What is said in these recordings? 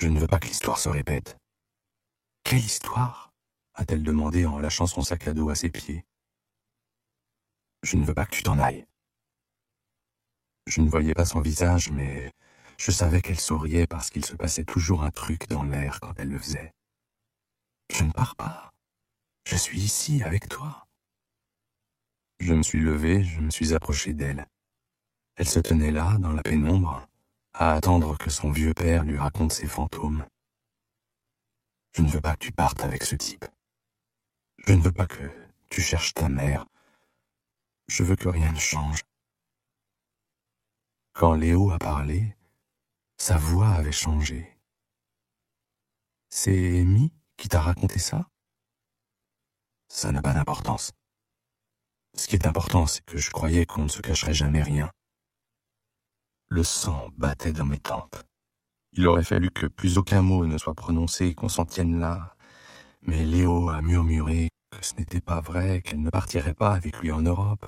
Je ne veux pas que l'histoire se répète. Quelle histoire? A-t-elle demandé en lâchant son sac à dos à ses pieds. Je ne veux pas que tu t'en ailles. Je ne voyais pas son visage, mais je savais qu'elle souriait parce qu'il se passait toujours un truc dans l'air quand elle le faisait. Je ne pars pas. Je suis ici avec toi. Je me suis levé, je me suis approché d'elle. Elle se tenait là, dans la pénombre, à attendre que son vieux père lui raconte ses fantômes. Je ne veux pas que tu partes avec ce type. Je ne veux pas que tu cherches ta mère. Je veux que rien ne change. Quand Léo a parlé, sa voix avait changé. C'est Amy qui t'a raconté ça? Ça n'a pas d'importance. Ce qui est important, c'est que je croyais qu'on ne se cacherait jamais rien. Le sang battait dans mes tempes. Il aurait fallu que plus aucun mot ne soit prononcé et qu'on s'en tienne là. Mais Léo a murmuré que ce n'était pas vrai, qu'elle ne partirait pas avec lui en Europe.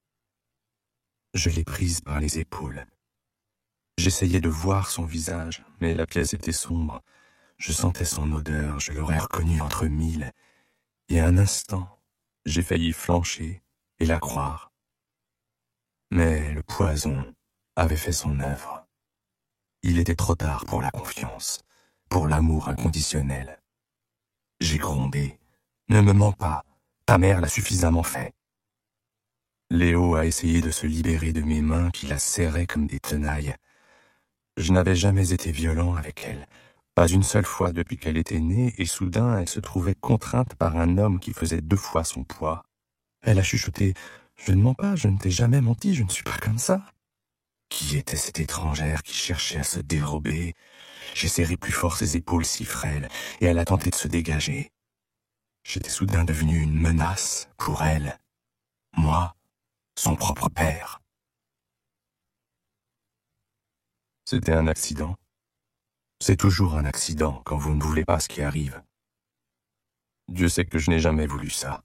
Je l'ai prise par les épaules. J'essayais de voir son visage, mais la pièce était sombre. Je sentais son odeur, je l'aurais reconnue entre mille. Et à un instant, j'ai failli flancher et la croire. Mais le poison avait fait son œuvre. Il était trop tard pour la confiance, pour l'amour inconditionnel. J'ai grondé. Ne me mens pas, ta mère l'a suffisamment fait. Léo a essayé de se libérer de mes mains qui la serraient comme des tenailles. Je n'avais jamais été violent avec elle, pas une seule fois depuis qu'elle était née, et soudain elle se trouvait contrainte par un homme qui faisait 2 fois son poids. Elle a chuchoté « Je ne mens pas, je ne t'ai jamais menti, je ne suis pas comme ça ». Qui était cette étrangère qui cherchait à se dérober? J'ai serré plus fort ses épaules si frêles, et elle a tenté de se dégager. J'étais soudain devenu une menace pour elle. Moi, son propre père. C'était un accident. C'est toujours un accident quand vous ne voulez pas ce qui arrive. Dieu sait que je n'ai jamais voulu ça.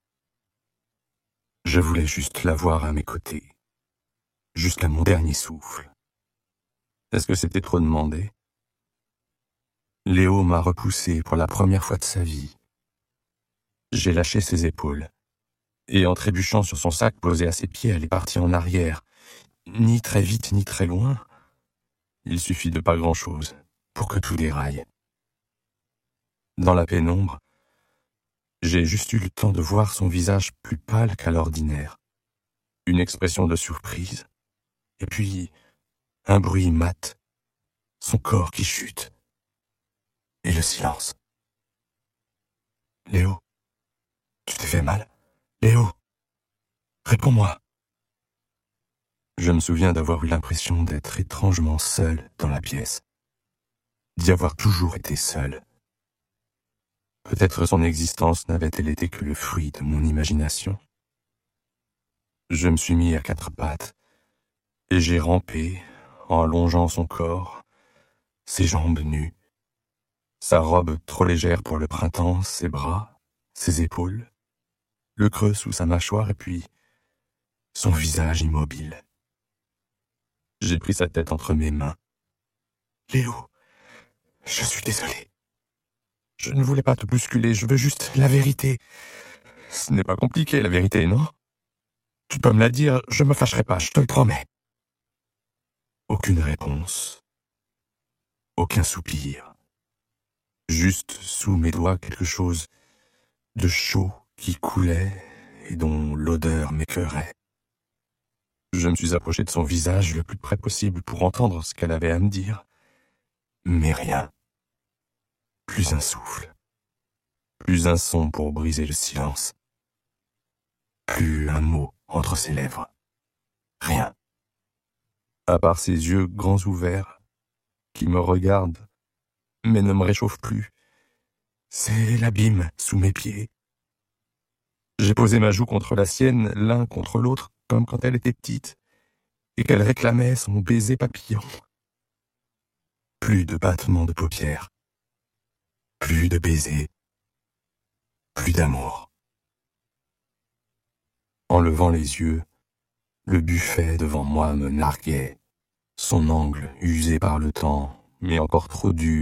Je voulais juste l'avoir à mes côtés. Jusqu'à mon dernier souffle. Est-ce que c'était trop demandé? Léo m'a repoussé pour la première fois de sa vie. J'ai lâché ses épaules. Et en trébuchant sur son sac posé à ses pieds, elle est partie en arrière. Ni très vite, ni très loin. Il suffit de pas grand-chose pour que tout déraille. Dans la pénombre, j'ai juste eu le temps de voir son visage plus pâle qu'à l'ordinaire. Une expression de surprise. Et puis, un bruit mat. Son corps qui chute. Et le silence. Léo, tu t'es fait mal? Léo, réponds-moi. Je me souviens d'avoir eu l'impression d'être étrangement seul dans la pièce. D'y avoir toujours été seul. Peut-être son existence n'avait-elle été que le fruit de mon imagination. Je me suis mis à 4 pattes, et j'ai rampé, en longeant son corps, ses jambes nues, sa robe trop légère pour le printemps, ses bras, ses épaules, le creux sous sa mâchoire et puis son visage immobile. J'ai pris sa tête entre mes mains. Léo, je suis désolé. Je ne voulais pas te bousculer, je veux juste la vérité. Ce n'est pas compliqué, la vérité, non? Tu peux me la dire, je me fâcherai pas, je te le promets. Aucune réponse. Aucun soupir. Juste sous mes doigts quelque chose de chaud qui coulait et dont l'odeur m'écœurait. Je me suis approché de son visage le plus près possible pour entendre ce qu'elle avait à me dire. Mais rien. Plus un souffle. Plus un son pour briser le silence. Plus un mot entre ses lèvres. Rien. À part ses yeux grands ouverts, qui me regardent, mais ne me réchauffent plus. C'est l'abîme sous mes pieds. J'ai posé ma joue contre la sienne, l'un contre l'autre, comme quand elle était petite, et qu'elle réclamait son baiser papillon. Plus de battements de paupières. Plus de baisers. Plus d'amour. En levant les yeux, le buffet devant moi me narguait, son angle usé par le temps, mais encore trop dur